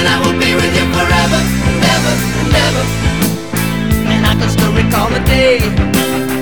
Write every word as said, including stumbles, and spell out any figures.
and I will be with you forever, never, never. And I can still recall the day